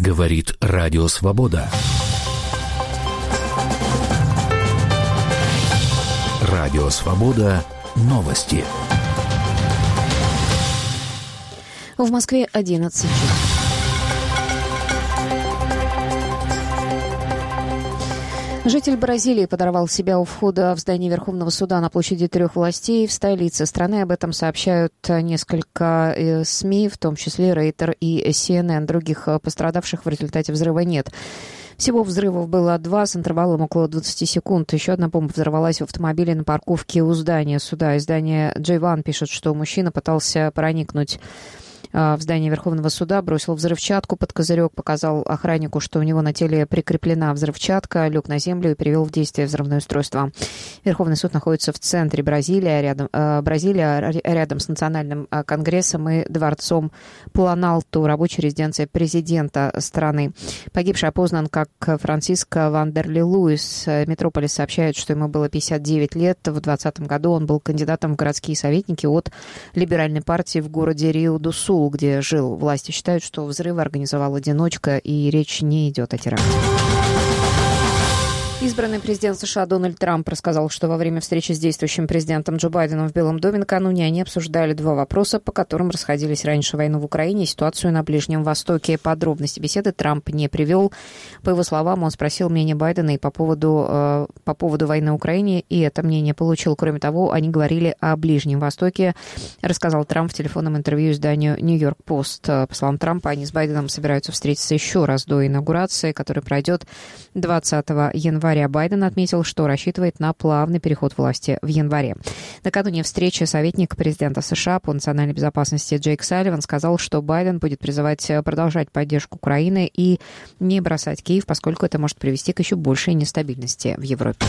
Говорит Радио Свобода. Радио Свобода. Новости. В Москве 11 часов. Житель Бразилии подорвал себя у входа в здание Верховного суда на площади трех властей в столице страны. Об этом сообщают несколько СМИ, в том числе Рейтер и CNN. Других пострадавших в результате взрыва нет. Всего взрывов было 2 с интервалом около 20 секунд. Еще одна бомба взорвалась в автомобиле на парковке у здания суда. Издание J1 пишет, что мужчина пытался проникнуть в здание Верховного суда, бросил взрывчатку под козырек, показал охраннику, что у него на теле прикреплена взрывчатка, лег на землю и привел в действие взрывное устройство. Верховный суд находится в центре Бразилии, рядом с Национальным конгрессом и дворцом Планалту, рабочей резиденцией президента страны. Погибший опознан как Франсиско Вандерли Луис. Метрополис сообщает, что ему было 59 лет. В 2020 году он был кандидатом в городские советники от либеральной партии в городе Риу-ду-Сул, где жил. Власти считают, что взрывы организовал одиночка, и речь не идет о теракте. Избранный президент США Дональд Трамп рассказал, что во время встречи с действующим президентом Джо Байденом в Белом доме накануне они обсуждали 2 вопроса, по которым расходились раньше: войну в Украине и ситуацию на Ближнем Востоке. Подробности беседы Трамп не привел. По его словам, он спросил мнение Байдена и по поводу войны в Украине, и это мнение получил. Кроме того, они говорили о Ближнем Востоке, рассказал Трамп в телефонном интервью изданию «Нью-Йорк Пост». По словам Трампа, они с Байденом собираются встретиться еще раз до инаугурации, которая пройдет 20 января. Байден отметил, что рассчитывает на плавный переход власти в январе. Накануне встречи советник президента США по национальной безопасности Джейк Салливан сказал, что Байден будет призывать продолжать поддержку Украины и не бросать Киев, поскольку это может привести к еще большей нестабильности в Европе.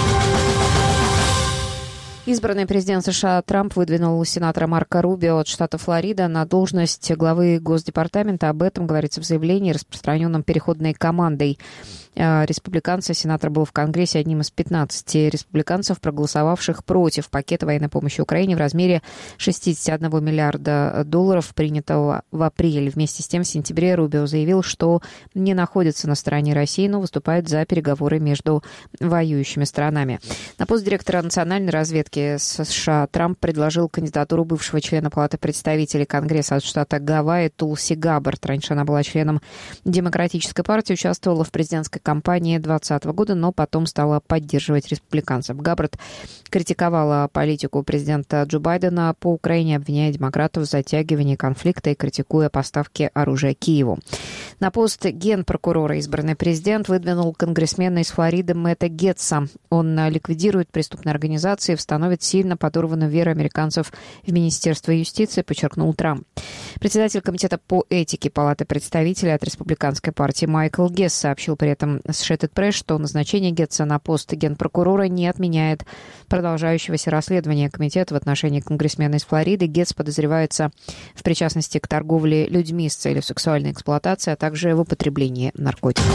Избранный президент США Трамп выдвинул сенатора Марко Рубио от штата Флорида на должность главы Госдепартамента. Об этом говорится в заявлении, распространенном переходной командой. Сенатор был в Конгрессе одним из 15 республиканцев, проголосовавших против пакета военной помощи Украине в размере $61 миллиарда, принятого в апреле. Вместе с тем, в сентябре Рубио заявил, что не находится на стороне России, но выступает за переговоры между воюющими сторонами. На пост директора национальной разведки США Трамп предложил кандидатуру бывшего члена Палаты представителей Конгресса от штата Гавайи Тулси Габбард. Раньше она была членом Демократической партии, участвовала в президентской кампании 2020 года, но потом стала поддерживать республиканцев. Габбард критиковала политику президента Джо Байдена по Украине, обвиняя демократов в затягивании конфликта и критикуя поставки оружия Киеву. На пост генпрокурора избранный президент выдвинул конгрессмена из Флориды Мэтта Гетца. Он ликвидирует преступные организации и восстановит сильно подорванную веру американцев в Министерство юстиции, подчеркнул Трамп. Председатель комитета по этике Палаты представителей от республиканской партии Майкл Гесс сообщил при этом Associated Press, что назначение Гетца на пост генпрокурора не отменяет продолжающегося расследования комитета в отношении конгрессмена из Флориды. Гетц подозревается в причастности к торговле людьми с целью сексуальной эксплуатации, а также в употреблении наркотиков.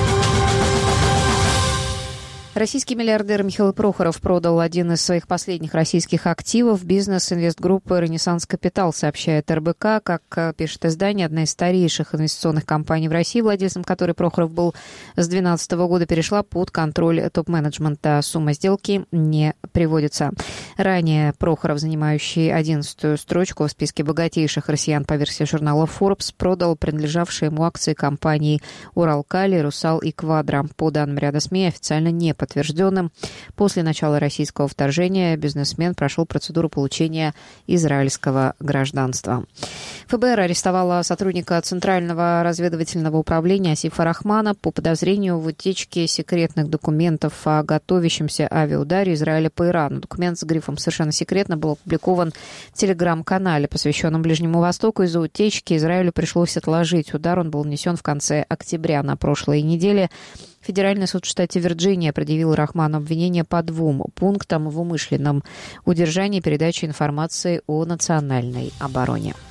Российский миллиардер Михаил Прохоров продал один из своих последних российских активов бизнес-инвестгруппы «Ренессанс Капитал», сообщает РБК. Как пишет издание, одна из старейших инвестиционных компаний в России, владельцем которой Прохоров был с 2012 года, перешла под контроль топ-менеджмента. Сумма сделки не приводится. Ранее Прохоров, занимающий 11-ю строчку в списке богатейших россиян по версии журнала Forbes, продал принадлежавшие ему акции компаний «Уралкали», «Русал» и «Квадра». По данным ряда СМИ, официально не подтвержденным. После начала российского вторжения бизнесмен прошел процедуру получения израильского гражданства. ФБР арестовала сотрудника Центрального разведывательного управления Асифа Рахмана по подозрению в утечке секретных документов о готовящемся авиаударе Израиля по Ирану. Документ с грифом «Совершенно секретно» был опубликован в телеграм-канале, посвященном Ближнему Востоку. Из-за утечки Израилю пришлось отложить удар. Он был нанесен в конце октября на прошлой неделе. Федеральный суд в штате Вирджиния предъявил Рахману обвинение по 2 пунктам в умышленном удержании и передаче информации о национальной обороне.